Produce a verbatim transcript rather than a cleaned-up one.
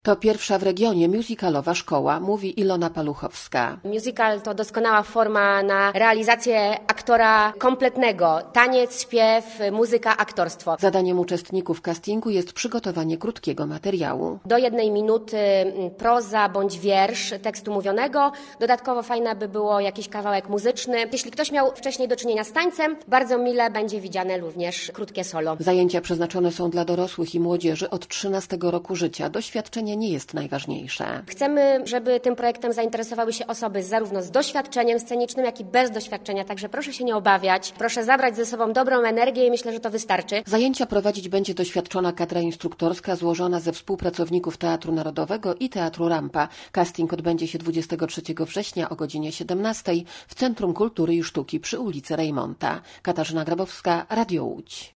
To pierwsza w regionie musicalowa szkoła, mówi Ilona Paluchowska. Musical to doskonała forma na realizację aktora kompletnego. Taniec, śpiew, muzyka, aktorstwo. Zadaniem uczestników castingu jest przygotowanie krótkiego materiału. Do jednej minuty proza bądź wiersz tekstu mówionego. Dodatkowo fajne by było jakiś kawałek muzyczny. Jeśli ktoś miał wcześniej do czynienia z tańcem, bardzo mile będzie widziane również krótkie solo. Zajęcia przeznaczone są dla dorosłych i młodzieży od trzynastego roku życia. Doświadczenie nie jest najważniejsze. Chcemy, żeby tym projektem zainteresowały się osoby zarówno z doświadczeniem scenicznym, jak i bez doświadczenia, także proszę się nie obawiać, proszę zabrać ze sobą dobrą energię i myślę, że to wystarczy. Zajęcia prowadzić będzie doświadczona kadra instruktorska złożona ze współpracowników Teatru Narodowego i Teatru Rampa. Casting odbędzie się dwudziestego trzeciego września o godzinie siedemnastej w Centrum Kultury i Sztuki przy ulicy Rejmonta. Katarzyna Grabowska, Radio Łódź.